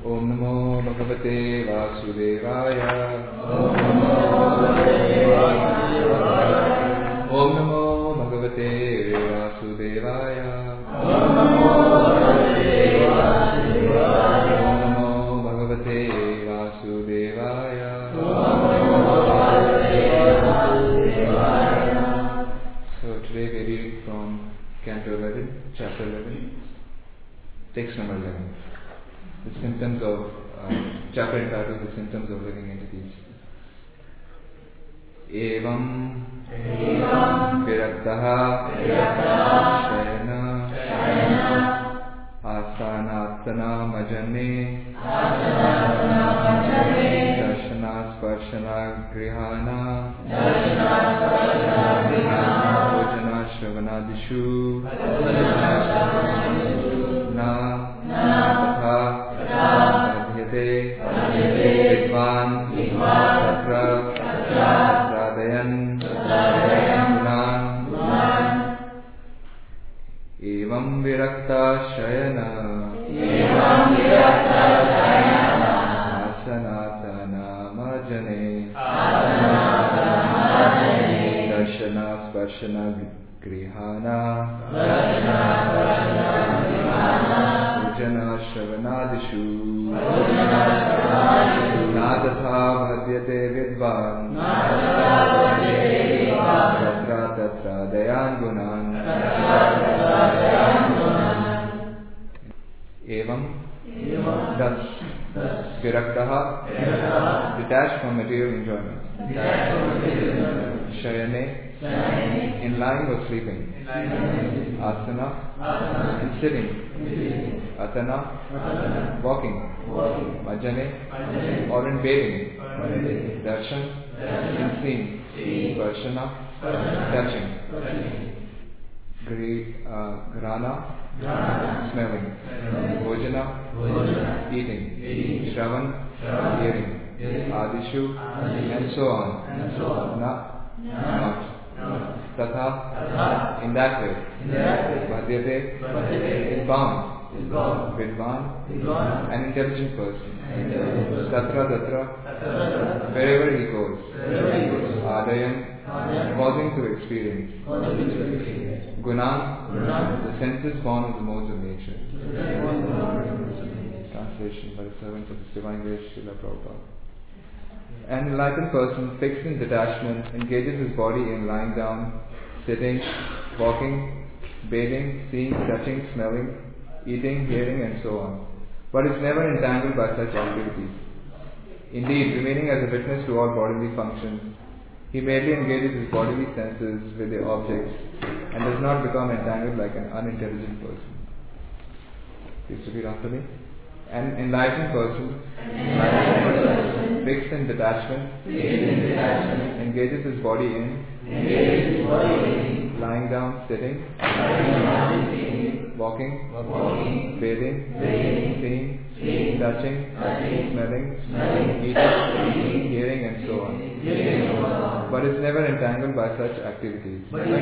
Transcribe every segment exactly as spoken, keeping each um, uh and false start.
Om Namo Bhagavate Vasudevaya. Om Namo Bhagavate Vasudevaya. Om Namo Bhagavate Vasudevaya. Om Namo Bhagavate Vasudevaya. Om Namo Bhagavate Vasudevaya. Om Namo Bhagavate Vasudevaya. So today we read from Canto eleven, Chapter eleven, text number eleven. The symptoms of, uh, chapter entitled The Symptoms of Living Entities. Evam Viraktaha Shayana Asanatana Majane Darshana Sparshana Grihana Bhojana Shravanadishu Na Tatha Adhyate Vidvan Tatra Tatradayan Gunan Evam Virakta Shayana Asanatana Majane Darshana Sparshana Grihana Bhojana Shravanadishu Nadatha Bhadyate Vidvan Tatra Tatra Dayan Gunan Evam Thus Viraktaha detached from material enjoyment. Shayane in lying or sleeping. Asana in sitting. Atana walking. Majane or in bathing. Darshan in seeing. Sparshana touching. Gri, uh, Grana smelling. Bhojana eating. Shravan hearing. Adishu and so on. Na not. Tatha in that way. Bhadyate is bound. Vidvan an intelligent person. Tatra Tatra wherever he goes. Adayan causing to experience. Gunan the senses born of the modes of nature. Translation by the servants of the Divine Grace Srila Prabhupada. An enlightened person fixed in detachment engages his body in lying down, sitting, walking, bathing, seeing, touching, smelling, eating, hearing and so on, but is never entangled by such activities. Indeed, remaining as a witness to all bodily functions, he merely engages his bodily senses with their objects and does not become entangled like an unintelligent person. Please repeat after me. An enlightened person, enlightened fixed in detachment, engages his body in, lying down, sitting, walking, walking bathing, bathing, seeing, touching, touching smelling, smelling eating, hearing and so on, but is never entangled by such activities.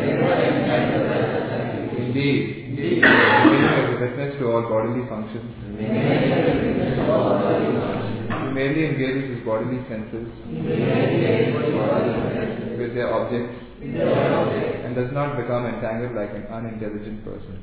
Indeed, Indeed, remaining as a witness to all bodily functions, he merely engages his bodily senses with their objects and does not become entangled like an unintelligent person.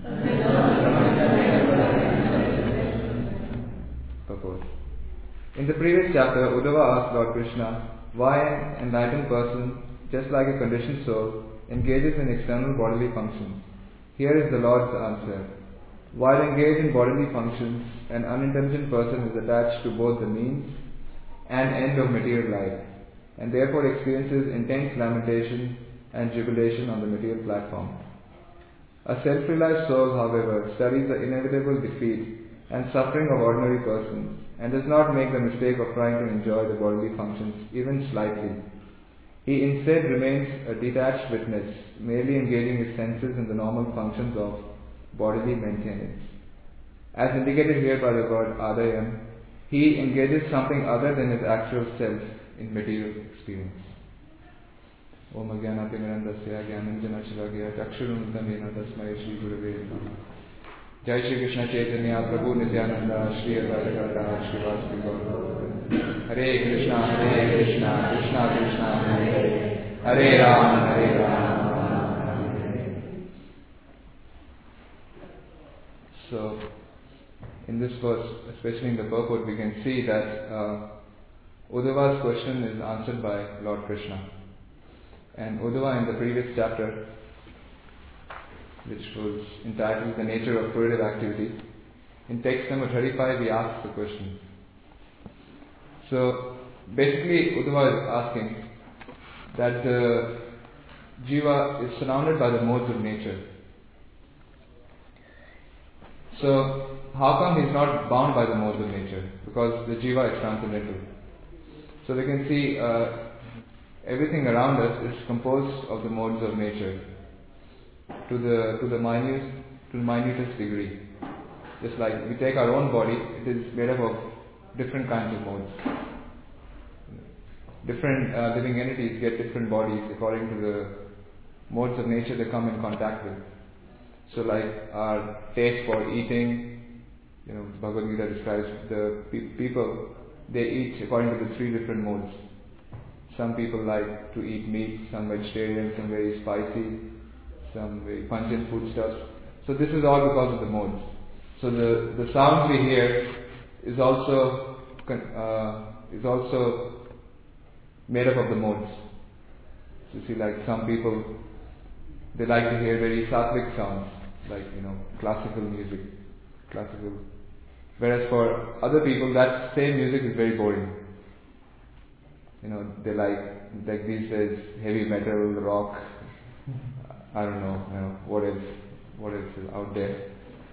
Purport. In the previous chapter, Uddhava asked Lord Krishna why an enlightened person, just like a conditioned soul, engages in external bodily functions. Here is the Lord's answer. While engaged in bodily functions, an unintelligent person is attached to both the means and end of material life, and therefore experiences intense lamentation and jubilation on the material platform. A self-realized soul, however, studies the inevitable defeat and suffering of ordinary persons, and does not make the mistake of trying to enjoy the bodily functions even slightly. He instead remains a detached witness, merely engaging his senses in the normal functions of bodily maintenance. As indicated here by the word Adayam, he engages something other than his actual self in material experience. Om Ajnanatirmirandasya Jnananjana Shalakaya Chakshurunuttam Yena Tasmai Shri Gurave Namaha. Jai Shri Krishna Chaitanya Prabhu Nityananda Shri Advaita Gadadhara Srivasadi Gaura. Hare Krishna Hare Krishna Krishna Krishna Hare Hare Hare Rama Hare Rama. So, in this verse, especially in the purport, we can see that uh, Uddhava's question is answered by Lord Krishna. And Uddhava in the previous chapter, which was entitled The Nature of Fruitive Activity, in text number thirty-five he asks the question. So, basically Uddhava is asking that the jiva is surrounded by the modes of nature. So, how come he is not bound by the modes of nature? Because the jiva is transcendental. So we can see uh, everything around us is composed of the modes of nature to the to the minute to the minutest degree. Just like we take our own body, it is made up of different kinds of modes. Different uh, living entities get different bodies according to the modes of nature they come in contact with. So like our taste for eating, you know, Bhagavad Gita describes the pe- people, they eat according to the three different modes. Some people like to eat meat, some vegetarian, some very spicy, some very pungent foodstuffs. So this is all because of the modes. So the, the sounds we hear is also uh, is also made up of the modes. So you see, like some people, they like to hear very sattvic sounds, like, you know, classical music, classical. Whereas for other people, that same music is very boring. You know, they like, like these days, heavy metal, rock, I don't know, you know, what is, what is out there.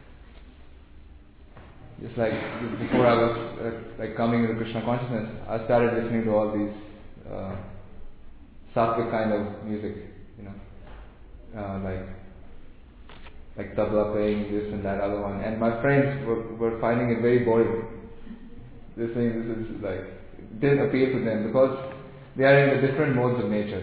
Just like before I was uh, like coming into Krishna consciousness, I started listening to all these uh, sattvic kind of music, you know, uh, like like tabla playing this and that other one, and my friends were, were finding it very boring. They're saying this is like, it didn't appeal to them because they are in the different modes of nature.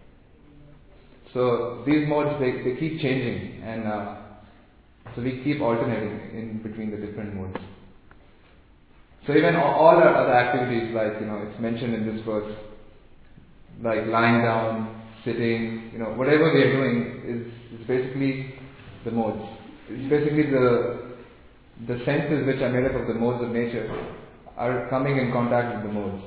So these modes, they, they keep changing, and uh, so we keep alternating in between the different modes. So even all, all our other activities, like, you know, it's mentioned in this verse, like lying down, sitting, you know, whatever we are doing is, is basically the modes. It's basically the the senses which are made up of the modes of nature are coming in contact with the modes.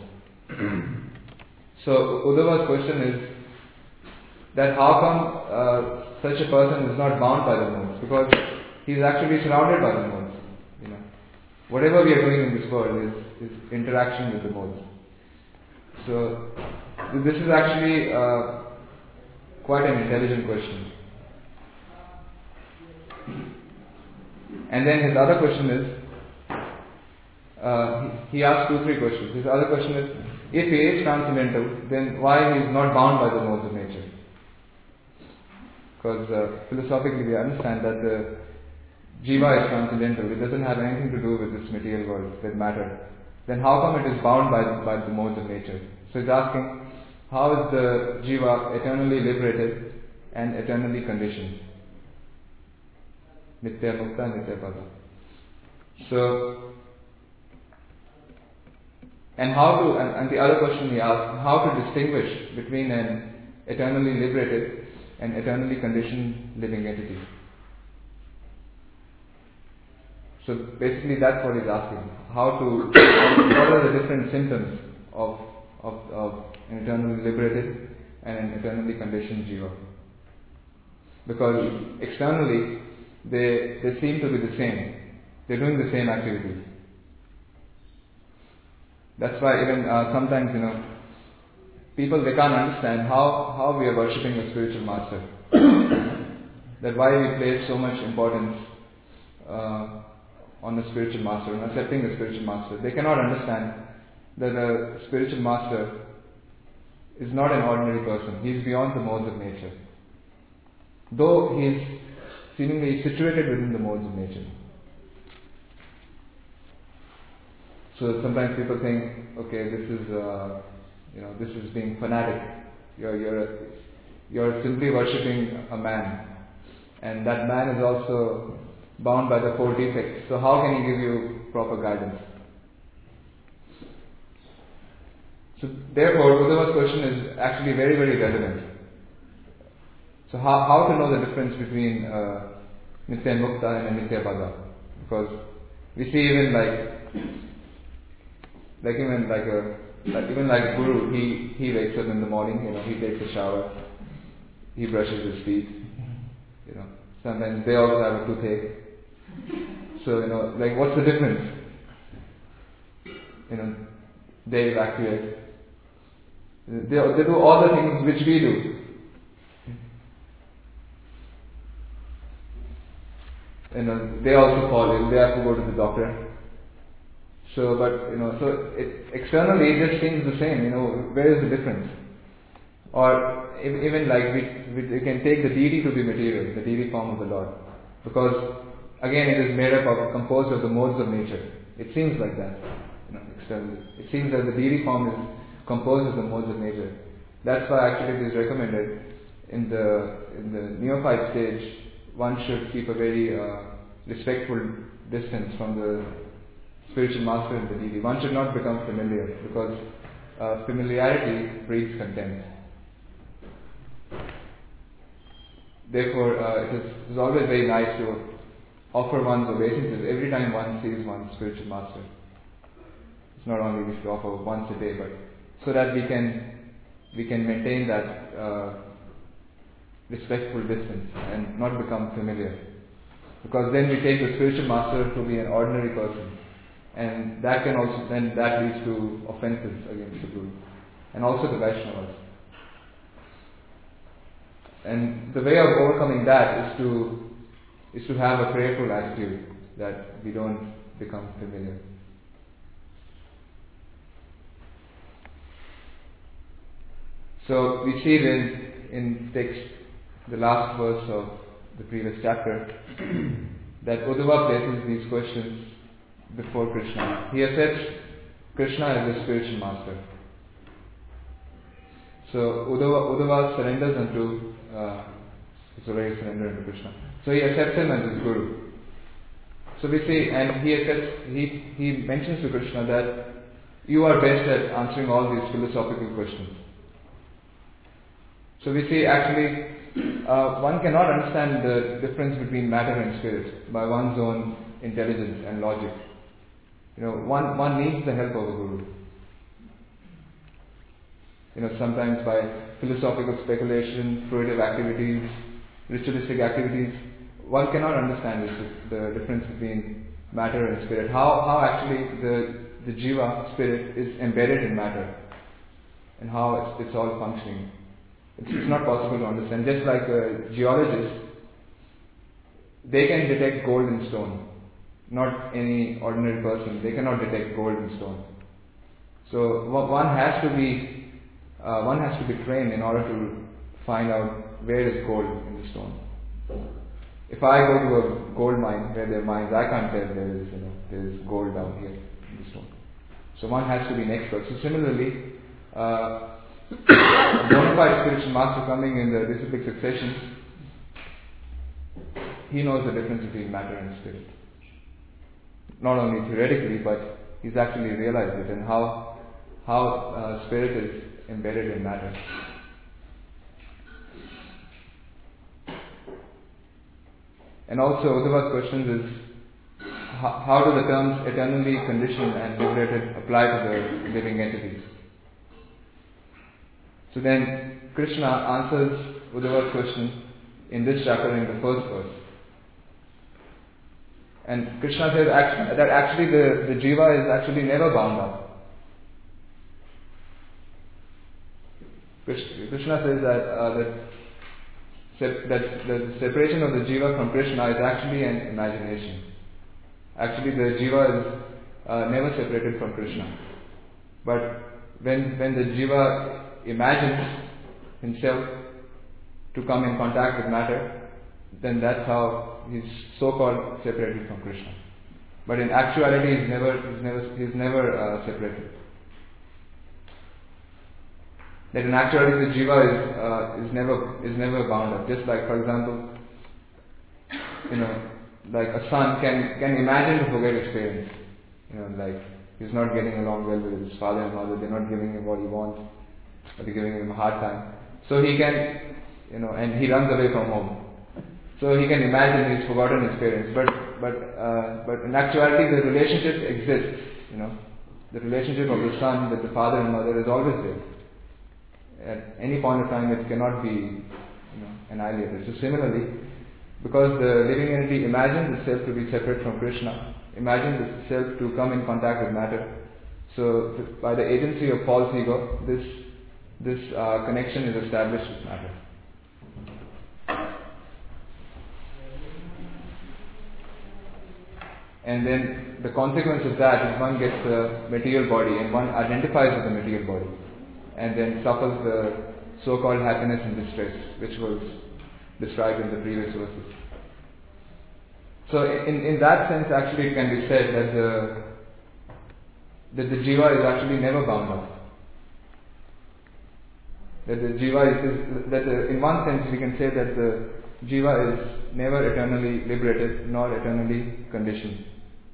So Uddhava's question is that how come uh, such a person is not bound by the modes? Because he is actually surrounded by the modes. You know, whatever we are doing in this world is, is interaction with the modes. So this is actually uh, quite an intelligent question. And then his other question is, uh, he, he asked two, three questions. His other question is, if he is transcendental, then why he is not bound by the modes of nature? Because uh, philosophically we understand that the jiva is transcendental. It doesn't have anything to do with this material world, with matter. Then how come it is bound by, by the modes of nature? So he's asking, how is the jiva eternally liberated and eternally conditioned? Nitya Mukta, Nitya Pada. So, and how to, and, and the other question he asked, how to distinguish between an eternally liberated and eternally conditioned living entity. So basically that's what he's asking. How to, what are the different symptoms of, of, of an eternally liberated and an eternally conditioned jiva? Because externally, they, they seem to be the same. They're doing the same activities. That's why even uh, sometimes, you know, people, they can't understand how, how we are worshipping a spiritual master. That why we place so much importance uh, on the spiritual master, on accepting the spiritual master. They cannot understand that a spiritual master is not an ordinary person. He is beyond the modes of nature. Though he is seemingly situated within the modes of nature. So sometimes people think, okay, this is, uh, you know, this is being fanatic. You're, you're, you're simply worshipping a man, and that man is also bound by the four defects. So how can he give you proper guidance? So therefore, Uddhava's question is actually very, very relevant. So how, how to know the difference between uh, Nitya Mukta and Nitya Pada? Because we see even like, like even like a, like even like a guru, he, he wakes up in the morning, you know, he takes a shower, he brushes his teeth, you know. Sometimes they also have a toothache. So, you know, like what's the difference? You know, they evacuate. They, they do all the things which we do. You know, they also fall ill, they have to go to the doctor. So, but, you know, so it, externally it just seems the same, you know, where is the difference? Or even like we, we, we can take the deity to be material, the deity form of the Lord. Because, again, it is made up of, composed of the modes of nature. It seems like that, you know, externally. It seems that the deity form is composed of the modes of nature. That's why actually it is recommended in the in the neophyte stage, one should keep a very uh, respectful distance from the spiritual master and the deity. One should not become familiar, because uh, familiarity breeds contempt. Therefore, uh, it, is, it is always very nice to offer one's obeisances every time one sees one's spiritual master. It's not only we should offer once a day, but so that we can we can maintain that uh, respectful distance and not become familiar. Because then we take the spiritual master to be an ordinary person, and that can also then that leads to offenses against the Guru and also the Vaishnavas. And the way of overcoming that is to is to have a prayerful attitude, that we don't become familiar. So we see then in text, the last verse of the previous chapter, that Uddhava places these questions before Krishna. He accepts Krishna as his spiritual master. So Uddhava, Uddhava surrenders unto, uh, he's already surrendered unto Krishna. So he accepts him as his guru. So we see, and he accepts, he, he mentions to Krishna that you are best at answering all these philosophical questions. So we see actually, uh, one cannot understand the difference between matter and spirit by one's own intelligence and logic. You know, one, one needs the help of a guru. You know, sometimes by philosophical speculation, fruitive activities, ritualistic activities, one cannot understand this, the difference between matter and spirit. How, how actually the, the jiva, spirit, is embedded in matter, and how it's, it's all functioning. It's, it's not possible to understand. Just like a geologist, they can detect gold in stone. Not any ordinary person. They cannot detect gold in stone. So one has to be, uh, one has to be trained in order to find out where is gold in the stone. If I go to a gold mine where there are mines, I can't tell there is, you know, there is gold down here in the stone. So one has to be an expert. So similarly, uh, a bona fide spiritual master coming in the disciplic succession, he knows the difference between matter and spirit. Not only theoretically, but he's actually realized it, and how how uh, spirit is embedded in matter. And also, Uddhava's question is, how, how do the terms eternally conditioned and liberated apply to the living entities? So then, Krishna answers Uddhava's question in this chapter in the first verse. And Krishna says act- that actually the, the jiva is actually never bound up. Krishna says that uh, that, sep- that the separation of the jiva from Krishna is actually an imagination. Actually, the jiva is uh, never separated from Krishna. But when when the jiva imagines himself to come in contact with matter, then that's how he's so-called separated from Krishna. But in actuality, he's never he's never he's never uh, separated. That in actuality, the jiva is uh, is never is never bound up. Just like, for example, you know, like a son can, can imagine the forget experience. You know, like he's not getting along well with his father and mother, they're not giving him what he wants, or they're giving him a hard time. So he can, you know, and he runs away from home. So he can imagine his forgotten experience, but but uh, but in actuality the relationship exists. You know, the relationship of the son with the father and mother is always there. At any point of time, it cannot be, you know, annihilated. So similarly, because the living entity imagines itself to be separate from Krishna, imagines itself to come in contact with matter. So by the agency of false ego, this this uh, connection is established with matter. And then the consequence of that is one gets the material body and one identifies with the material body and then suffers the so-called happiness and distress, which was described in the previous verses. So in, in that sense, actually it can be said that the, that the jiva is actually never bound up. That the jiva is, is that the, in one sense we can say that the jiva is never eternally liberated nor eternally conditioned.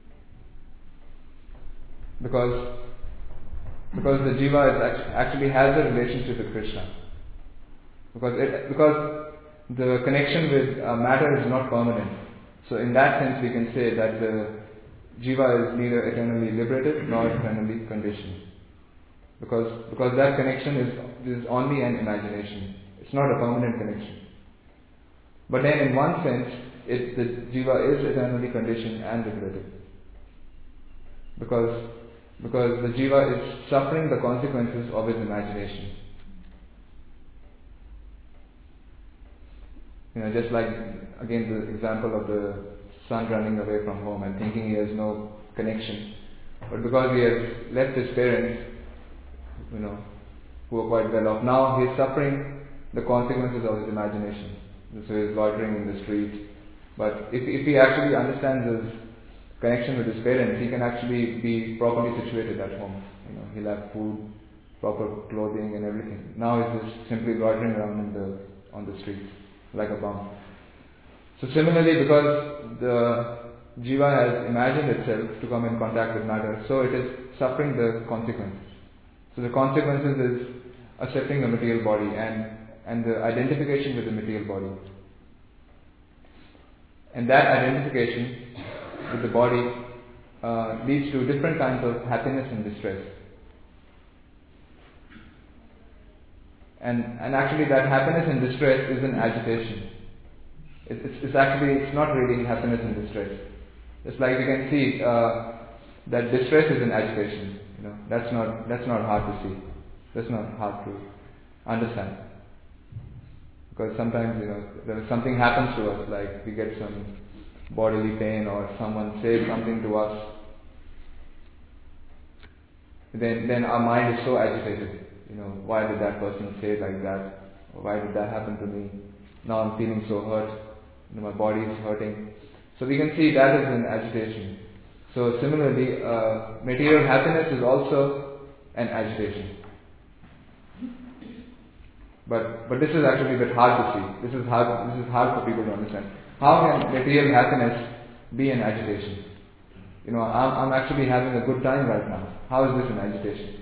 Because because the jiva is actually has a relationship with Krishna. Because it, because the connection with uh, matter is not permanent. So in that sense we can say that the jiva is neither eternally liberated nor eternally conditioned. Because because that connection is is only an imagination. It's not a permanent connection. But then in one sense, it, the jiva is eternally conditioned and liberated. Because because the jiva is suffering the consequences of his imagination. You know, just like, again, the example of the son running away from home and thinking he has no connection. But because he has left his parents, you know, who are quite well off, now he is suffering the consequences of his imagination. So he is loitering in the street. But if, if he actually understands his connection with his parents, he can actually be properly situated at home. You know, he'll have food, proper clothing and everything. Now he's just simply loitering around in the on the streets like a bum. So similarly, because the jiva has imagined itself to come in contact with matter, so it is suffering the consequences. So the consequences is accepting the material body and, and the identification with the material body. And that identification with the body uh, leads to different kinds of happiness and distress. And, and actually that happiness and distress is an agitation. It, it's, it's actually, it's not really happiness and distress. It's like we can see uh, that distress is an agitation. You know, that's not, that's not hard to see. That's not hard to understand. Because sometimes, you know, there something happens to us, like we get some bodily pain or someone says something to us, then then our mind is so agitated. You know, why did that person say like that? Or why did that happen to me? Now I'm feeling so hurt. You know, my body is hurting. So we can see that is an agitation. So similarly, uh, material happiness is also an agitation. But but this is actually a bit hard to see. This is hard. This is hard for people to understand. How can material happiness be an agitation? You know, I'm, I'm actually having a good time right now. How is this an agitation?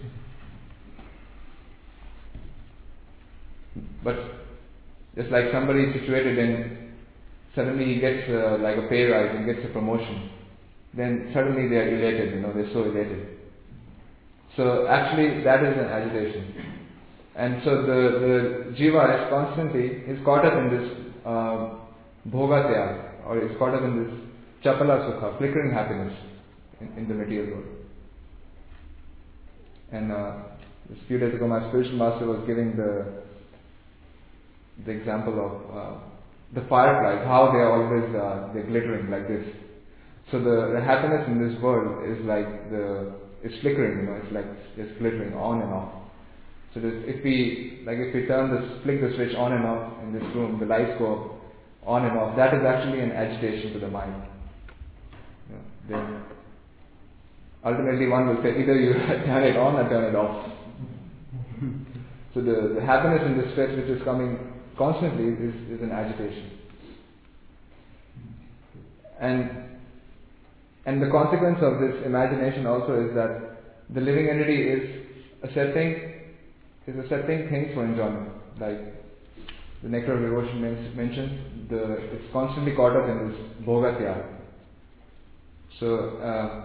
But just like somebody is situated and suddenly he gets uh, like a pay rise and gets a promotion, then suddenly they are elated. You know, they're so elated. So actually, that is an agitation. And so the, the jiva is constantly, is caught up in this uh, bhoga tyag, or is caught up in this chapala sukha, flickering happiness in, in the material world. And uh, a few days ago my spiritual master was giving the the example of uh, the fireflies, how they are always, uh, they're glittering like this. So the, the happiness in this world is like the, it's flickering, you know, it's like it's glittering on and off. So this, if we, like if we turn this, flick the switch on and off in this room, the lights go on and off, that is actually an agitation to the mind. You know, then ultimately one will say either you turn it on or turn it off. So the, the happiness and distress which is coming constantly is, is an agitation. And and the consequence of this imagination also is that the living entity is accepting is accepting things for enjoyment. Like the Nectar of Devotion men- mentions, the it's constantly caught up in this bhoga tyag. So uh,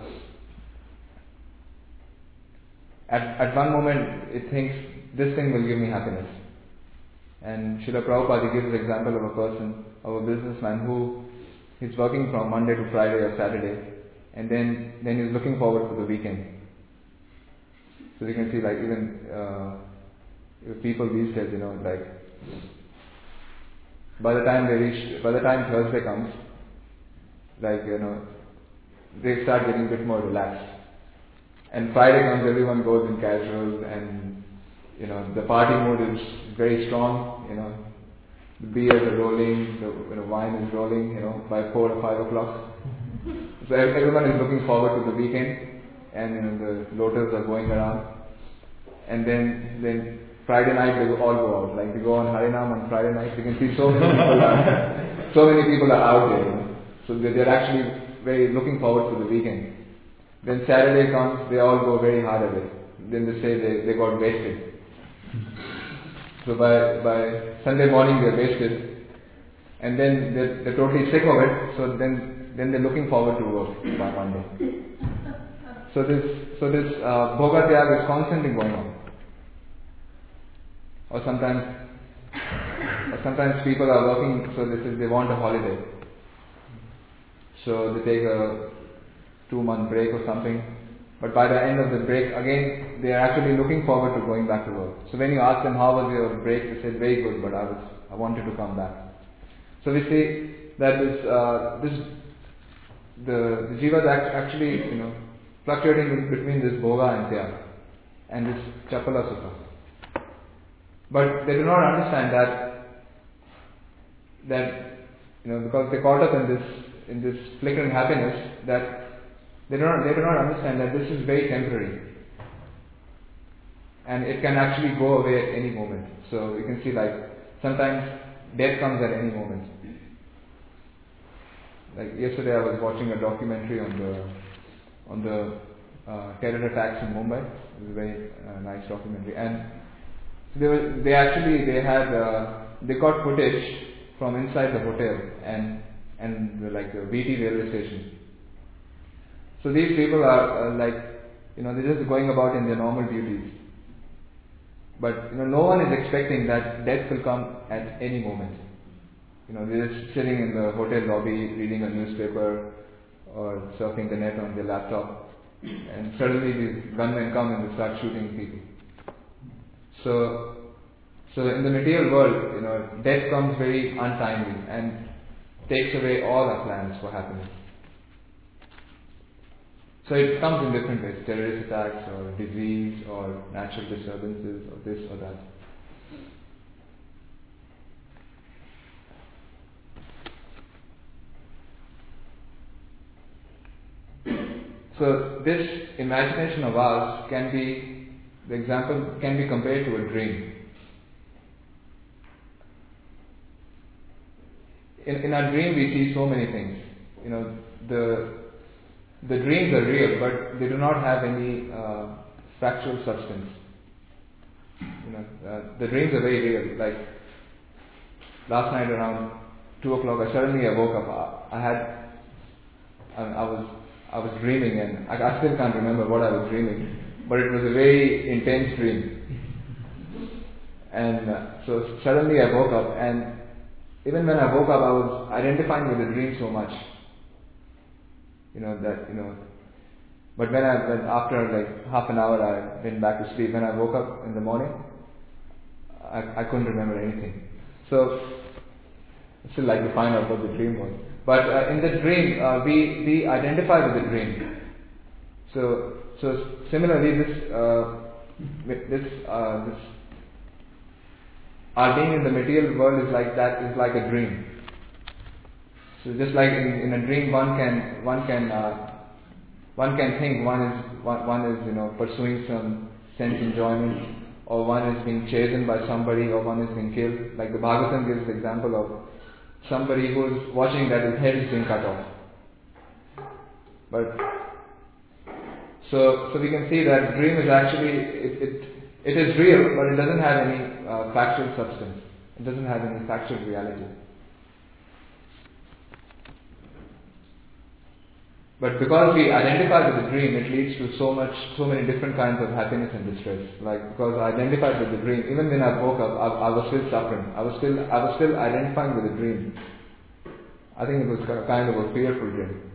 at at one moment it thinks this thing will give me happiness. And Srila Prabhupada gives the example of a person, of a businessman who is working from Monday to Friday or Saturday, and then then he's looking forward to the weekend. So you can see, like, even uh, people these days, you know, like by the time they reach, by the time Thursday comes, like, you know, they start getting a bit more relaxed. And Friday comes, everyone goes in casual, and you know the party mood is very strong. You know, the beers are rolling, the you know, wine is rolling. You know, by four or five o'clock. So everyone is looking forward to the weekend, and you know the lotus are going around. And then then Friday night they all go out. Like they go on Harinam on Friday night. You can see so many people are so many people are out there. You know? So they they're actually very looking forward to the weekend. Then Saturday comes, they all go very hard at it. Then they say they, they got wasted. So by by Sunday morning they're wasted, and then they're, they're totally sick of it. So then then they're looking forward to work by Monday. So this so this uh, bhoga tyag is constantly going on. Or sometimes or sometimes people are working, so this is they want a holiday. So they take a two month break or something. But by the end of the break, again, they are actually looking forward to going back to work. So when you ask them how was your break, they say very good, but I was I wanted to come back. So we see that this uh, this the the jiva is actually you know fluctuating between this bhoga and tyag and this chapala sukha. But they do not understand that that you know because they caught up in this in this flickering happiness that. They do not, they do not understand that this is very temporary, and it can actually go away at any moment. So you can see, like, sometimes death comes at any moment. Like yesterday I was watching a documentary on the on the uh, terror attacks in Mumbai. It was a very uh, nice documentary, and so they were, they actually they had uh, they got footage from inside the hotel and and the, like the V T railway station. So these people are uh, like, you know, they're just going about in their normal duties. But, you know, no one is expecting that death will come at any moment. You know, they're just sitting in the hotel lobby, reading a newspaper or surfing the net on their laptop. And suddenly these gunmen come and they start shooting people. So, so in the material world, you know, death comes very untimely and takes away all our plans for happiness. So it comes in different ways, terrorist attacks or disease or natural disturbances or this or that. So this imagination of ours can be, the example can be compared to a dream. In, in our dream we see so many things. You know, the The dreams are real, but they do not have any uh, factual substance. You know, uh, the dreams are very real. Like last night around two o'clock, I suddenly I woke up. I, I had, I, I was, I was dreaming, and I, I still can't remember what I was dreaming, but it was a very intense dream. And uh, so suddenly I woke up, and even when I woke up, I was identifying with the dream so much. You know, that, you know, but when I, when after like half an hour I went back to sleep, when I woke up in the morning, I, I couldn't remember anything. So, I still like to find out what the dream was. But uh, in the dream, uh, we, we identify with the dream. So, so similarly this, uh, this, uh, this, our being in the material world is like that, is like a dream. So just like in, in a dream, one can one can uh, one can think one is one, one is you know pursuing some sense enjoyment, or one is being chastened by somebody, or one is being killed. Like the Bhagavatam gives the example of somebody who is watching that his head is being cut off. But so so we can see that dream is actually it it, it is real, but it doesn't have any uh, factual substance. It doesn't have any factual reality. But because we identify with the dream, it leads to so much, so many different kinds of happiness and distress. Like because I identified with the dream, even when I woke up, I, I was still suffering. I was still, I was still identifying with the dream. I think it was kind of a fearful dream.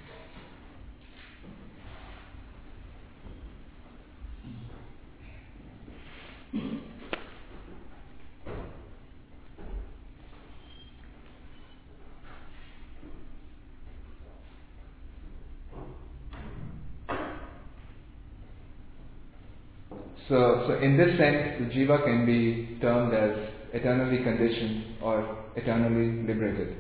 So, so in this sense, the jiva can be termed as eternally conditioned or eternally liberated.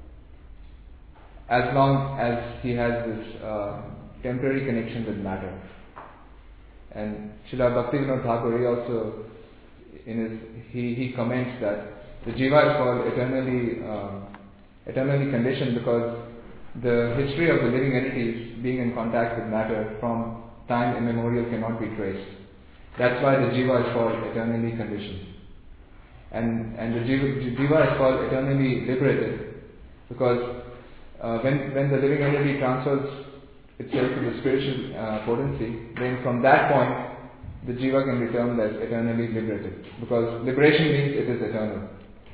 As long as he has this uh, temporary connection with matter. And Srila Bhaktivinoda Thakur, he also, in his, he, he comments that the jiva is called eternally, uh, eternally conditioned because the history of the living entities being in contact with matter from time immemorial cannot be traced. That's why the jiva is called eternally conditioned. And, and the jiva, jiva is called eternally liberated because uh, when, when the living entity transfers itself to the spiritual uh, potency, then from that point the jiva can be termed as eternally liberated. Because liberation means it is eternal.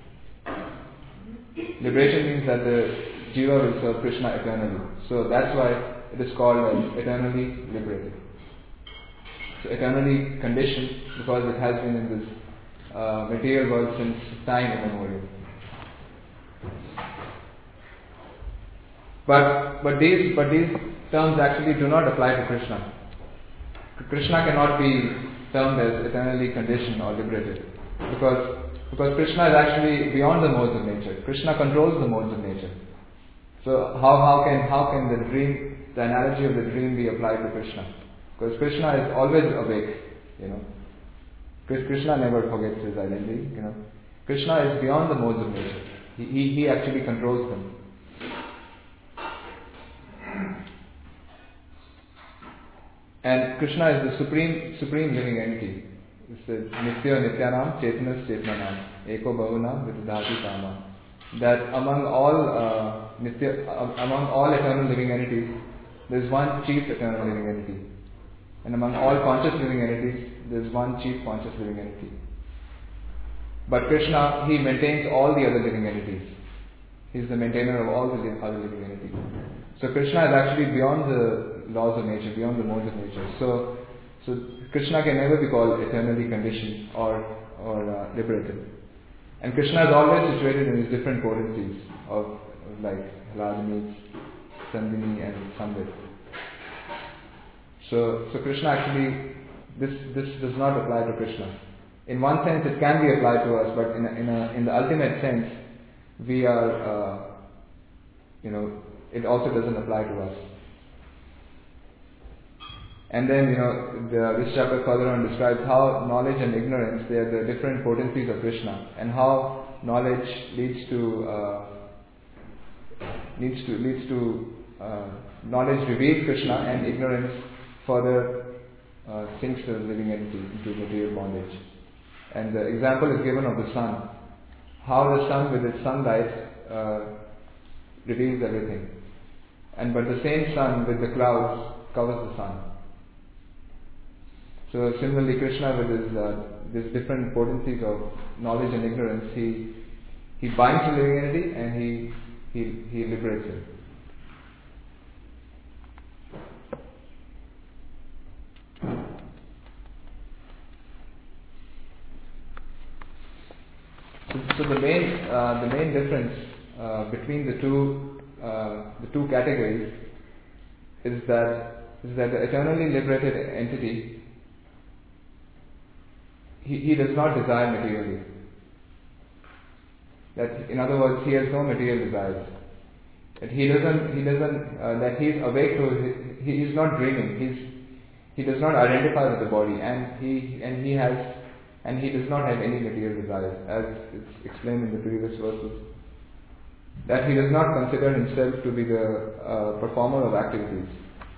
Liberation means that the jiva will serve Krishna eternally. So that's why it is called as eternally liberated. So eternally conditioned because it has been in this uh, material world since time immemorial. But but these but these terms actually do not apply to Krishna. Krishna cannot be termed as eternally conditioned or liberated because because Krishna is actually beyond the modes of nature. Krishna controls the modes of nature. So how how can how can the dream, the analogy of the dream be applied to Krishna? Because Krishna is always awake, you know. Krishna never forgets his identity, you know. Krishna is beyond the modes of nature. He, he, he actually controls them. And Krishna is the supreme supreme living entity. It's the Nitya Nityanam Chetanas Chetananam Eko Bhavana Vidadhati Kama. That among all uh, Nitya, uh, among all eternal living entities, there is one chief eternal living entity. And among all conscious living entities, there is one chief conscious living entity. But Krishna, he maintains all the other living entities. He is the maintainer of all the li- other living entities. So Krishna is actually beyond the laws of nature, beyond the modes of nature. So, so Krishna can never be called eternally conditioned or or uh, liberated. And Krishna is always situated in his different potencies of, of like Rajani, Sandhini, and Samvit. So, so Krishna actually, this this does not apply to Krishna. In one sense, it can be applied to us, but in a, in a, in the ultimate sense, we are, uh, you know, it also doesn't apply to us. And then, you know, the, this chapter further on describes how knowledge and ignorance, they are the different potencies of Krishna, and how knowledge leads to uh, leads to leads to uh, knowledge reveals Krishna, and ignorance further uh, sinks the living entity into material bondage. And the example is given of the sun. How the sun with its sunlight uh, reveals everything. And but the same sun with the clouds covers the sun. So similarly, Krishna with his uh, these different potencies of knowledge and ignorance, he he binds the living entity and he he he liberates it. So, so the main uh, the main difference uh, between the two uh, the two categories is that is that the eternally liberated entity, he, he does not desire materially. That in other words, he has no material desires. That he doesn't he doesn't uh, that he is awake to he is not dreaming. He's he does not identify with the body, and he and he has. And he does not have any material desires, as it's explained in the previous verses. That he does not consider himself to be the uh, performer of activities.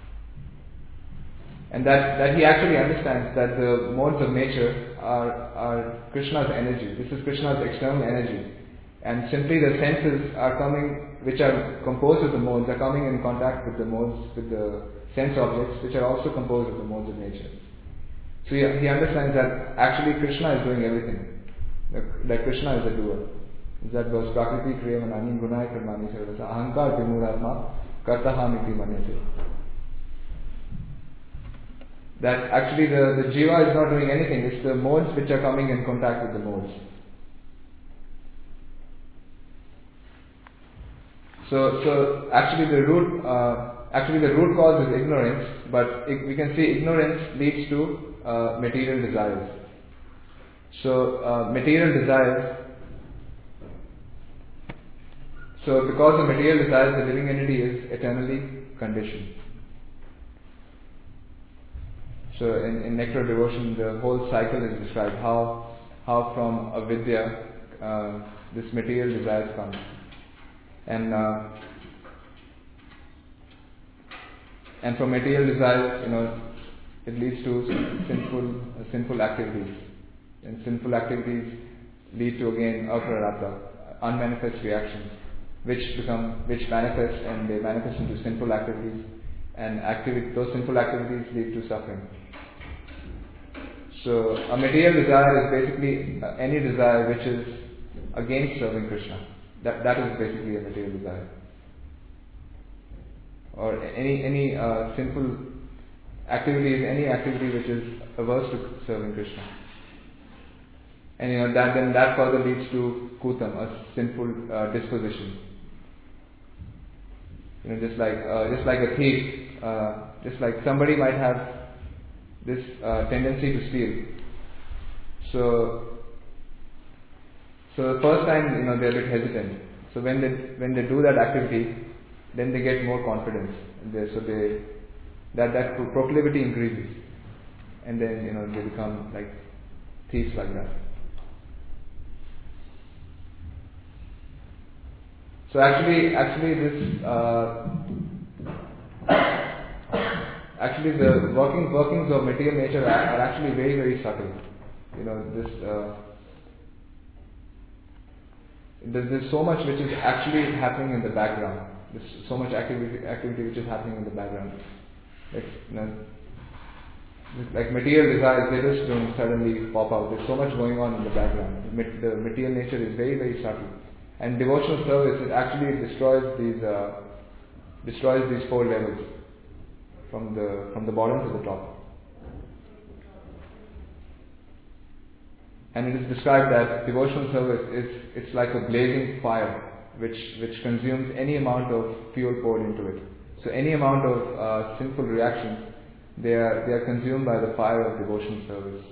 And that, that he actually understands that the modes of nature are, are Krishna's energy. This is Krishna's external energy. And simply the senses are coming, which are composed of the modes, are coming in contact with the modes, with the sense objects, which are also composed of the modes of nature. So he, he understands that actually Krishna is doing everything. That, that Krishna is the doer. Is that verse, Prakriti kriya manani gunai karmani sarvasa ahankar vimuratma kartahamiti manyate. That actually the, the jiva is not doing anything, it's the modes which are coming in contact with the modes. So, so actually the root, uh, actually the root cause is ignorance, but it, we can see ignorance leads to uh, material desires. So uh, material desires, so because of material desires, the living entity is eternally conditioned. So in, in Nectar of Devotion, the whole cycle is described, how how from avidya uh, this material desires come. And uh, and from material desires, you know, it leads to sinful uh, sinful activities, and sinful activities lead to again aprarabdha, unmanifest reactions, which become which manifest and they manifest into sinful activities, and activity, those sinful activities lead to suffering. So a material desire is basically uh, any desire which is against serving Krishna. That that is basically a material desire. Or any any uh, sinful activity is any activity which is averse to serving Krishna. And you know that then that further leads to kutam, a sinful uh, disposition. You know, just like uh, just like a thief, uh, just like somebody might have this uh, tendency to steal. So, so the first time, you know, they're a bit hesitant. So when they when they do that activity, then they get more confidence. They, so they that that proclivity increases, and then you know they become like thieves like that. So actually, actually this. Uh, Actually, the working workings of material nature are, are actually very, very subtle. You know, this uh, there's, there's so much which is actually happening in the background. There's so much activity activity which is happening in the background. Like, you know, like material desires, they just don't suddenly pop out. There's so much going on in the background. The material nature is very, very subtle. And devotional service, it actually destroys these uh, destroys these four levels. From the from the bottom to the top, and it is described that devotional service is it's like a blazing fire which which consumes any amount of fuel poured into it. So any amount of uh, sinful reactions, they are they are consumed by the fire of devotional service.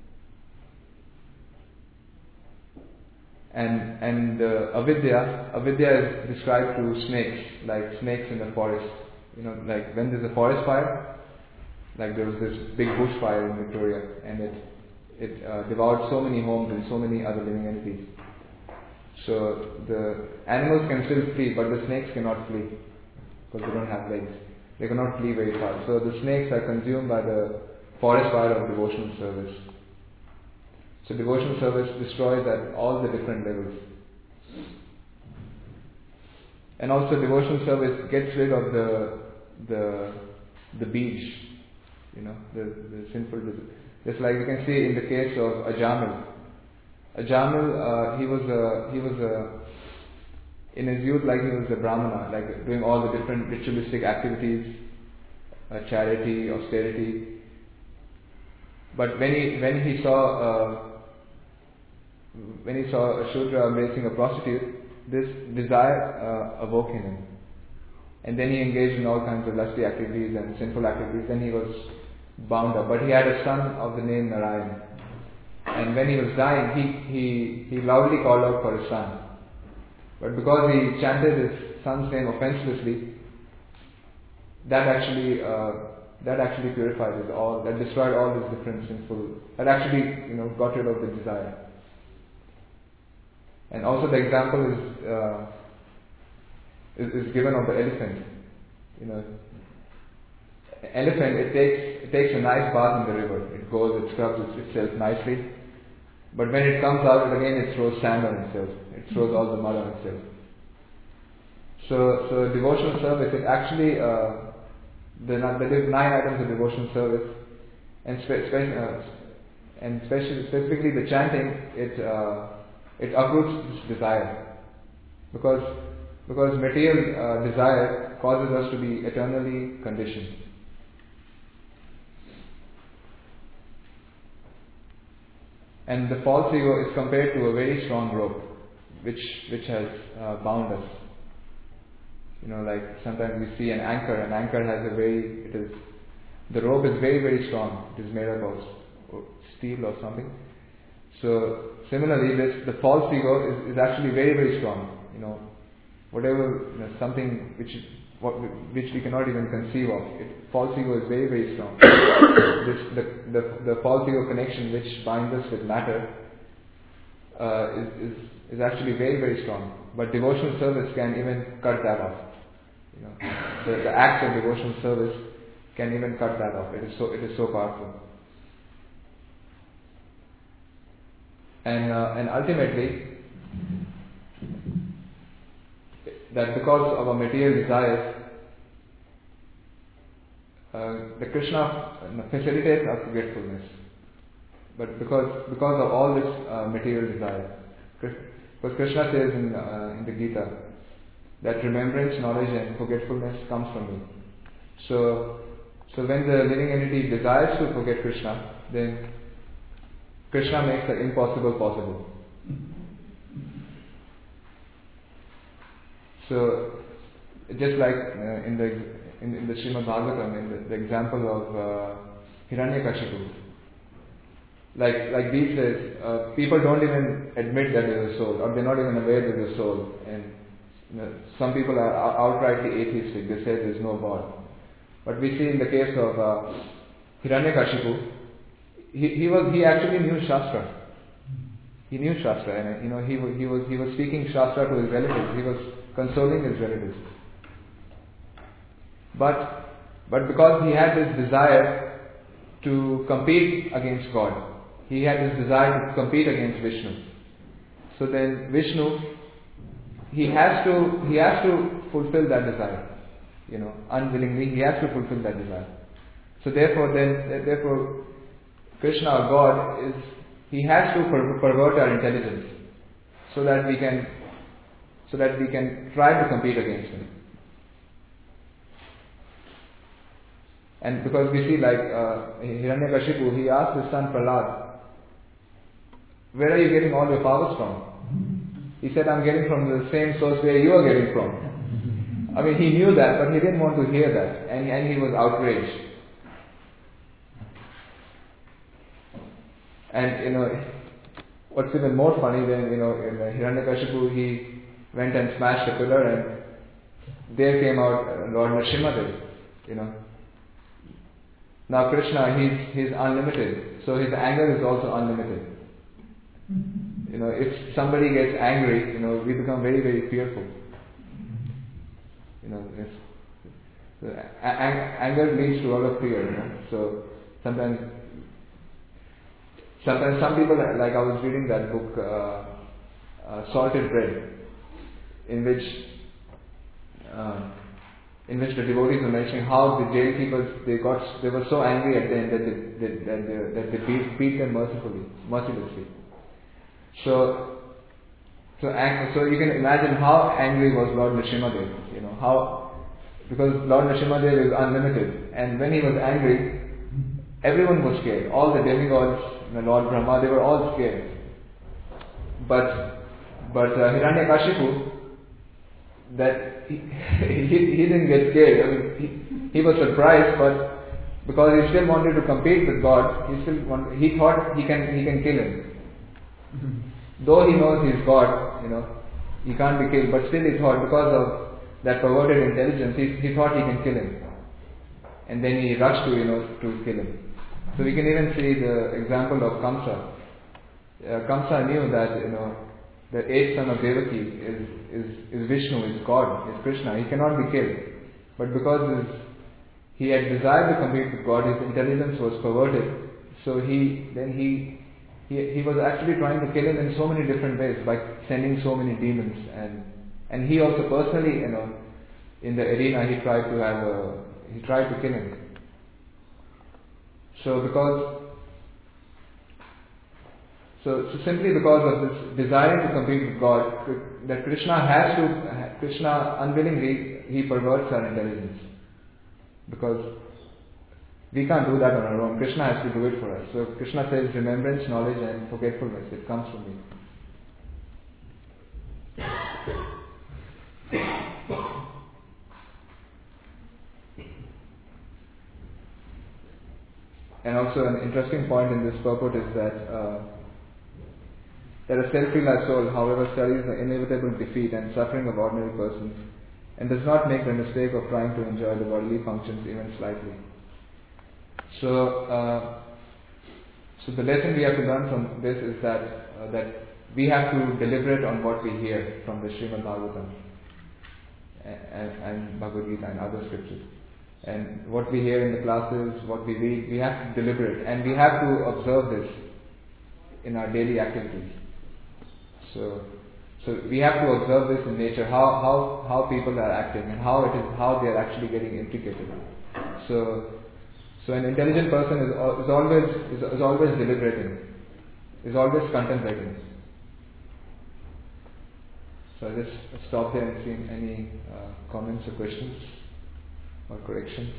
And and uh, avidya avidya is described to snakes, like snakes in the forest. You know, like when there's a forest fire, like there was this big bush fire in Victoria, and it it uh, devoured so many homes and so many other living entities. So the animals can still flee, but the snakes cannot flee because they don't have legs. They cannot flee very far. So the snakes are consumed by the forest fire of devotional service. So devotional service destroys at all the different levels. And also devotional service gets rid of the the the beach, you know, the, the sinful desire. Just like you can see in the case of Ajamil. Ajamil, uh, he was a, he was a, in his youth, like he was a Brahmana, like doing all the different ritualistic activities, uh, charity, austerity. But when he when he saw uh, when he saw a Shudra embracing a prostitute, this desire uh, awoke in him. And then he engaged in all kinds of lusty activities and sinful activities. Then he was bound up. But he had a son of the name Narayan. And when he was dying, he, he, he loudly called out for his son. But because he chanted his son's name offenselessly, that actually uh, that actually purified it all. That destroyed all these different sinful. That actually, you know, got rid of the desire. And also the example is. Uh, Is, is given of the elephant. You know, elephant, it takes it takes a nice bath in the river. It goes, it scrubs itself nicely. But when it comes out again, it throws sand on itself. It throws all the mud on itself. So, so devotional service, it actually, uh, the, the nine items of devotional service, and, spe- spe- uh, and specially, specifically the chanting, it uh, it uproots this desire. Because, because material uh, desire causes us to be eternally conditioned. And the false ego is compared to a very strong rope, which which has uh, bound us. You know, like sometimes we see an anchor. An anchor has a very, it is, the rope is very very strong. It is made up of steel or something. So similarly, this the false ego is, is actually very very strong. You know, whatever you know, something which what which we cannot even conceive of. It, false ego is very very strong. this the, the the false ego connection which binds us with matter uh, is, is is actually very very strong. But devotional service can even cut that off. You know, the, the act of devotional service can even cut that off. It is so it is so powerful. And uh, and ultimately, that because of our material desires, uh, the Krishna facilitates our forgetfulness. But because because of all this uh, material desire, because Krishna says in uh, in the Gita that remembrance, knowledge, and forgetfulness comes from me. So so when the living entity desires to forget Krishna, then Krishna makes the impossible possible. So, just like uh, in the in, in the Srimad Bhagavatam, in the, the example of uh, Hiranyakashipu, like like these days, uh, people don't even admit that there is a soul, or they're not even aware there is a soul. And you know, some people are outrightly atheistic; they say there is no God. But we see in the case of uh, Hiranyakashipu, he he was he actually knew Shastra. He knew Shastra, and you know he he was he was speaking Shastra to his relatives. He was consoling his relatives. But but because he had this desire to compete against God, he had this desire to compete against Vishnu. So then Vishnu, he has to he has to fulfill that desire. You know, unwillingly he has to fulfill that desire. So therefore then therefore Krishna, or God, is he has to per- pervert our intelligence so that we can so that we can try to compete against him. And because we see like uh, Hiranyakashipu, he asked his son Prahlad, where are you getting all your powers from? He said, I'm getting from the same source where you are getting from. I mean, he knew that, but he didn't want to hear that, and, and he was outraged. And you know, what's even more funny than, you know, in Hiranyakashipu, he went and smashed a pillar, and there came out Lord Nrsimhadev, you know. Now Krishna, he's he's unlimited, so his anger is also unlimited. You know, if somebody gets angry, you know, we become very very fearful. You know, if, so ang- anger leads to a lot of fear. You know, so sometimes, sometimes some people, like I was reading that book, uh, uh, Salted Bread, in which uh, in which the devotees were mentioning how the jail keepers, they got they were so angry at the end that they, that, that they, that they beat, beat them mercifully, mercilessly. So so so you can imagine how angry was Lord Nrsimhadev. You know how, because Lord Nrsimhadev is unlimited, and when he was angry, everyone was scared. All the demigods, the Lord Brahma, they were all scared. But but uh, Hiranyakashipu, that he, he he didn't get scared. I mean, he, he was surprised, but because he still wanted to compete with God, he still want, he thought he can he can kill him. Though he knows he's God, you know, he can't be killed, but still he thought, because of that perverted intelligence, he, he thought he can kill him. And then he rushed to, you know, to kill him. So we can even see the example of Kamsa. Uh, Kamsa knew that, you know, the eighth son of Devaki is, is, is Vishnu, is God, is Krishna. He cannot be killed. But because his, he had desired to compete with God, his intelligence was perverted. So he then he he he was actually trying to kill him in so many different ways by sending so many demons, and and he also personally, you know, in the arena he tried to have a he tried to kill him. So because so, so simply because of this desiring to compete with God, that Krishna has to Krishna unwillingly he perverts our intelligence, because we can't do that on our own. Krishna has to do it for us. So Krishna says remembrance, knowledge and forgetfulness, it comes from me. And also an interesting point in this purport is that uh, that a self-realized soul, however, studies the inevitable defeat and suffering of ordinary persons and does not make the mistake of trying to enjoy the bodily functions even slightly. So, uh, so the lesson we have to learn from this is that uh, that we have to deliberate on what we hear from the Srimad Bhagavatam and, and Bhagavad Gita and other scriptures. And what we hear in the classes, what we read, we have to deliberate, and we have to observe this in our daily activities. So, so we have to observe this in nature, how how how people are acting and how it is how they are actually getting implicated. So, so an intelligent person is is always is, is always deliberating, is always contemplating. So I just stop there and see any uh, comments or questions or corrections.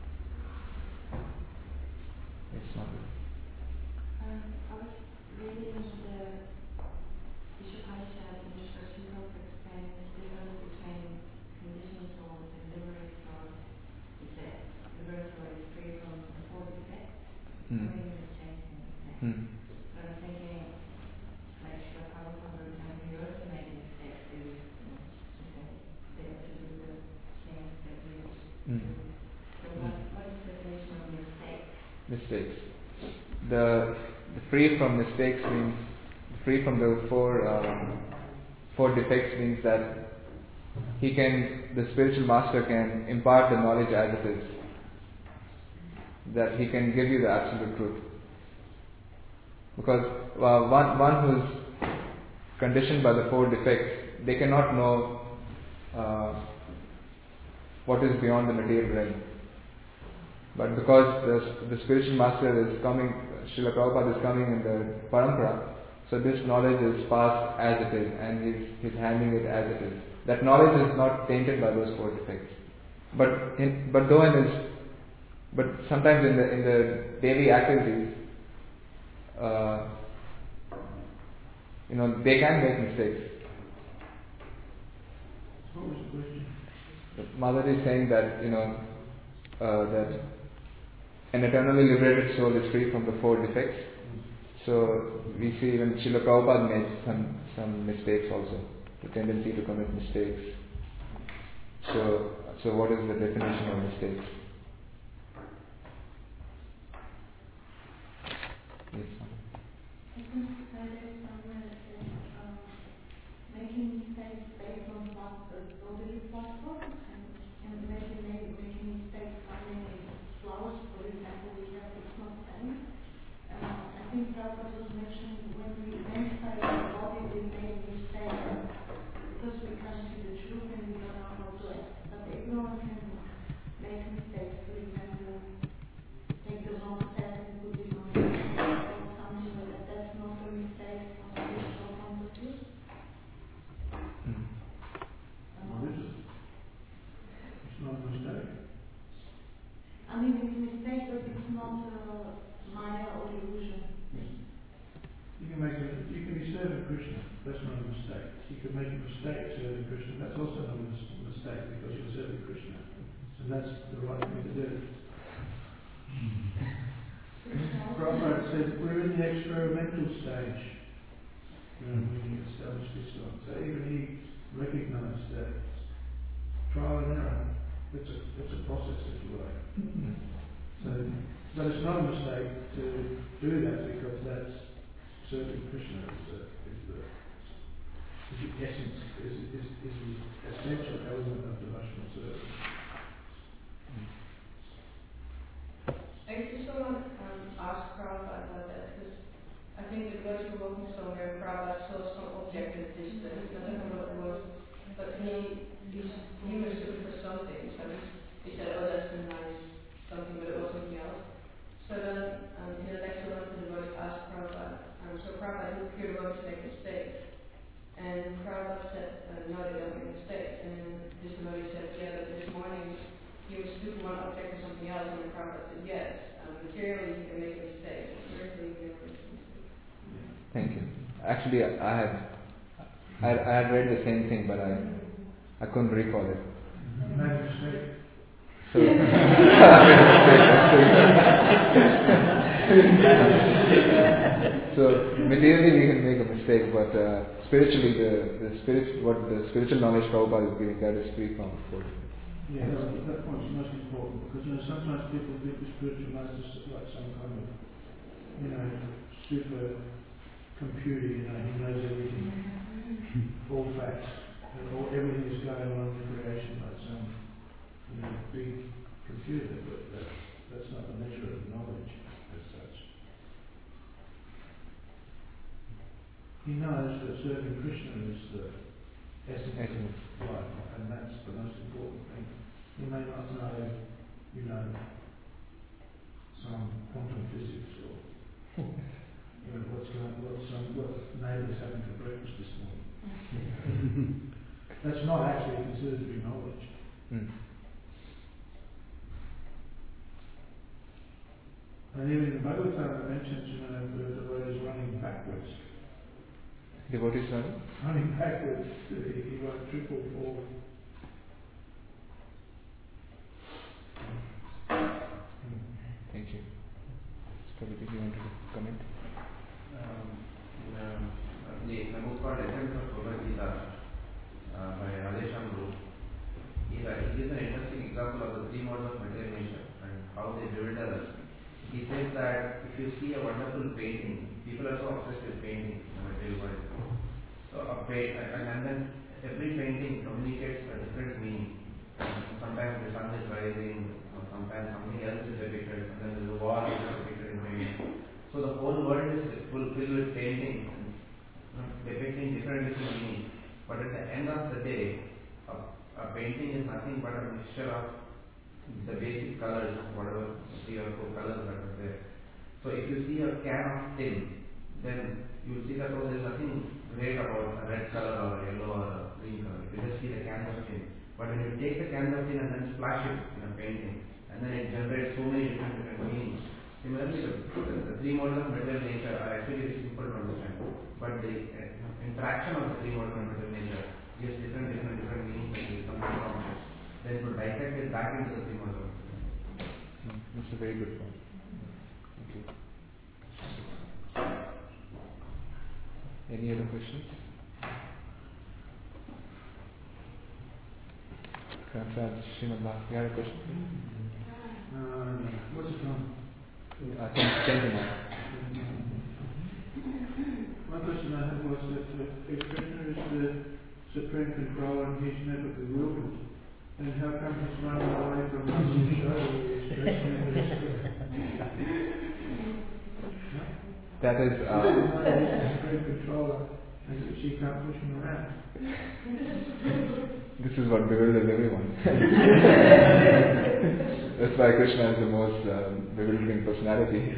It's not. Um, I was reading the Ishopanishad, in which Krishna also explains the difference between conditioned souls and liberated souls. He said liberated soul is free from the four defects, including mistakes and mistakes. Hmm. But I'm thinking, like Srila Prabhupada, for example, he also made mistakes. He was, you know, he said, failed to do the things that we used to do. So what, what is the definition of mistake? Mistakes. The, the free from mistakes means free from the four um, four defects means that he can the spiritual master can impart the knowledge as it is. That he can give you the absolute truth. Because uh, one one who's conditioned by the four defects, they cannot know uh, what is beyond the material realm. But because the, the spiritual master is coming, Srila Prabhupada is coming in the parampara, so this knowledge is passed as it is, and he's, he's handing it as it is. That knowledge is not tainted by those four defects. But in, but though in his, but sometimes in the in the daily activities, uh, you know, they can make mistakes. What was the question? Mother is saying that you know uh, that an eternally liberated soul is free from the four defects. So we see even Srila Prabhupada made some some mistakes also, the tendency to commit mistakes. So so what is the definition of mistakes? Yes, ma'am. I think I read somewhere that says um, making mistakes based on what is totally possible, and, and maybe maybe making mistakes finding flowers, for example, we have it's not time. Uh, I think Prabhupada was mentioning when we identify the body, we make mistakes because we can't see the truth and we don't know how to act. But everyone can make mistakes. For example, take the wrong step and put it on or something like that. That's not a mistake from a spiritual point of view. Mm. What is it? It's not a mistake. I mean, it's a mistake, but it's not uh, Maya or illusion. You can make a, you can be serving Krishna. That's not a mistake. You can make a mistake serving Krishna. That's also not a mis- mistake because you're serving Krishna, and that's the right thing to do. Prabhupada said we're in the experimental stage when we established this one. So even he recognised that trial and error. It's a it's a process, if you like. Mm. So, but it's not a mistake to do that because that's serving Krishna is the, is the, is the essence, is, is, is the essential element of devotional service. I just want to um, ask Prabhupada about that, because I think the devotees were walking somewhere and Prabhupada saw some object at a distance. I don't know what it was, but he, he, he was looking for something, so he, he said, oh, that's a nice something, but it was something else. So then, um, in the next one, the devotee asked Prabhupada, um, so Prabhupada, who appeared devotees make mistakes? And Prabhupada said, uh, no, they don't make mistakes. And then this devotee said, yeah, but this morning he was looking for one object or something else, and then Prabhupada said, yes, um, materially you can make a mistake, but spiritually you can never make a mistake. Thank you. Actually, I had I, I had read the same thing, but I I couldn't recall it. Make a mistake. So, so materially we can make a mistake, but uh, spiritually the, the spirit what the spiritual knowledge Prabhupada is giving, that is free from food. Yeah, that's, that point's most important, because you know sometimes people think the spiritual knowledge is like some kind of, you know, super computer, you know, he knows everything, all facts, and all, everything is going on in the creation like some, you know, big computer, but that, that's not the measure of knowledge as such. He knows that serving Krishna is the essence Essence. of life, and that's the most important thing. He may not know, you know, some quantum physics or you know, what's going, what's um, what neighbours having for breakfast this morning. That's not actually considered to be knowledge. Mm. And even in Bhagavatam it mentions, you know, the devotees running backwards. Devotees running? Running backwards, he, he won't triple fall. Thank you. Prabhupada, do you want to comment? Um, in, um, the, the book called Essence of Bhagavad Gita uh, by Radhesham Group, he, uh, he gives an interesting example of the three modes of material nature and how they bewilder us. He says that if you see a wonderful painting, people are so obsessed with painting in the material world. So a paint, and, and then every painting communicates a different meaning. Sometimes the sun is rising, or sometimes something else is depicted, and then there's a war which is depicted in painting. So the whole world is full filled with paintings, you know, depicting different different meanings. But at the end of the day, a, a painting is nothing but a mixture of the basic colors, whatever three or four colors that are there. So if you see a can of tin, then you will see that oh, there is nothing great about a red color or a yellow or a green color. You just see the can of tin. But when you take the can of tin and then splash it in a painting, and then it generates so many different different meanings. Similarly, the, the, the three modes of material nature are actually very simple to understand, but the uh, interaction of the three modes of material nature gives different different different meanings and gives some concepts. Then to dissect it back into the three modes of material nature. Mm, that's a very good point. Thank you. Any other questions? Grandfather Srimad Bhakti, you had a question? Uh, what's it on? Uh, ten, ten to nine. One question I had was that uh, if Krishna is the supreme controller and he's never bewildered, then how come he's running away from us to show he's That is, He's uh, the supreme controller and she can't push him around. this is what bewilders everyone. That's why Krishna is the most uh, bewildering personality.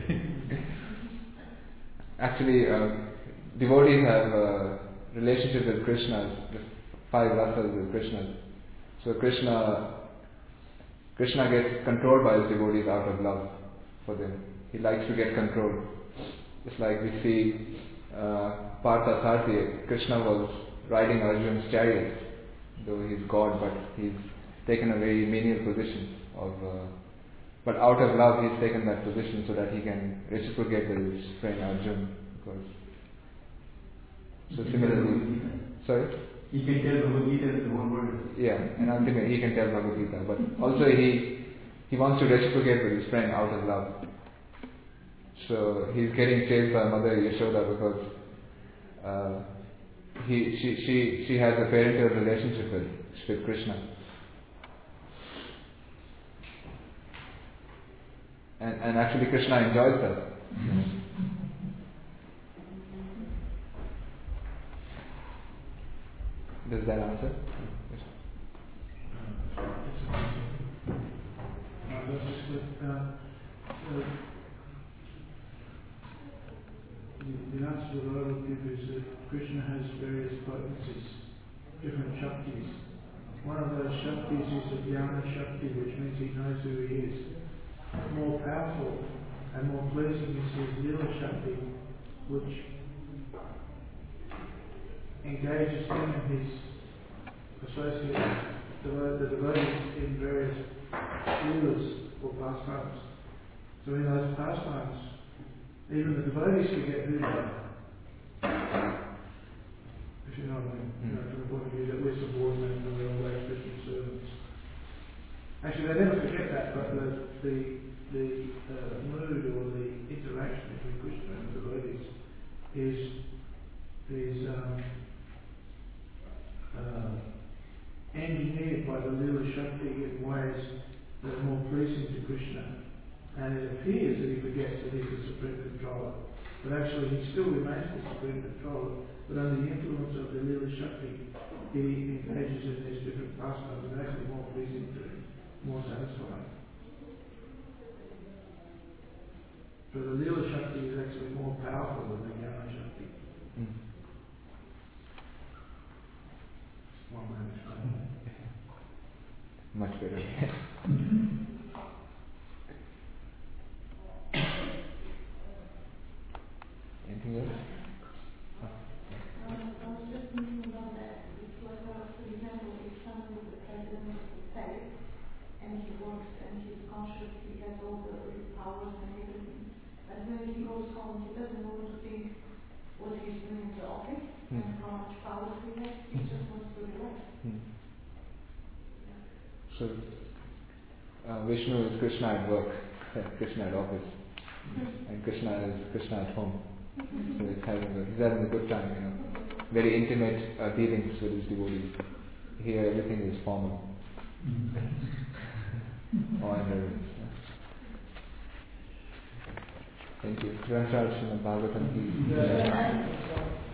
Actually, uh, devotees have a relationship with Krishna, the five rasas with Krishna. So Krishna, Krishna gets controlled by his devotees out of love for them. He likes to get controlled. Just like we see uh, Partha Sarthi, Krishna was riding Arjun's chariot, though he's God, but he's taken a very menial position of, uh, but out of love he's taken that position so that he can reciprocate with his friend Arjun. Because so similarly, sorry. He can tell Bhagavad Gita to the whole world. Yeah, and ultimately he can tell Bhagavad Gita, but also he he wants to reciprocate with his friend out of love. So he's getting chased by Mother Yashoda because uh, he she she she has a parental relationship with with Krishna. and, and actually Krishna enjoys that. Does that answer? Yes. Uh, that's just that, uh, uh, the, the answer that I would give is that Krishna has various potencies, different Shaktis. One of those Shaktis is the Jnana Shakti, which means he knows who he is. More powerful and more pleasing is his Lila Shakti, which engages him and his associates, the, the devotees, in various lilas or pastimes. So in those pastimes, even the devotees forget who they are. If you know what I mean, mm. you know, from the point of view that we're subordinate and we're always Krishna servants. Actually, they never forget that, but the the, the uh, mood or the interaction between Krishna and the devotees is is um, uh, engineered by the Lila Shakti in ways that are more pleasing to Krishna. And it appears that he forgets that he's the supreme controller. But actually he still remains the supreme controller, but under the influence of the Lila Shakti, he engages in these different pastimes that are actually more pleasing to him, more satisfying. So the Lila Shakti is actually more powerful than the Jnana Shakti. Mm. One way of explaining it. Much better. Anything else? Um, I was just thinking about that. It's like, uh, for example, if someone is the president of the state and he works and he's conscious, he has all the powers and everything, but when he goes home, he doesn't want to think what he's doing in the office mm. and how much power he has. He just wants to relax. Mm. So, uh, Vishnu is Krishna at work, Krishna at office, and Krishna is Krishna at home. So he's having a, he's having a good time, you know. Very intimate uh, dealings with his devotees. Here everything is formal. Or reverence. Thank you. Srimad Bhagavatam.